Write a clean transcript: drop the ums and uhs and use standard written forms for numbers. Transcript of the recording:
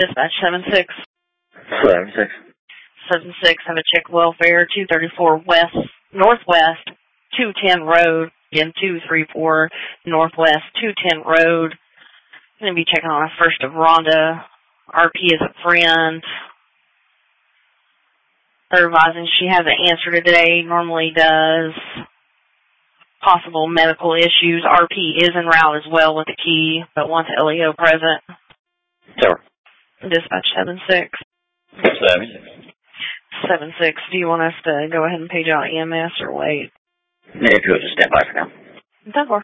Dispatch 7-6. 7-6. 7-6, have a check welfare, 234 West, Northwest, 210 Road. Again, 234 Northwest, 210 Road. Going to be checking on a First of Rhonda. RP is a friend. They're advising she hasn't answered today, normally does. Possible medical issues. RP is en route as well with the key, but wants LEO present. Sure. Dispatch 7-6. 7-6. Do you want us to go ahead and page out EMS or wait? If you'll just stand by for now. 10-4.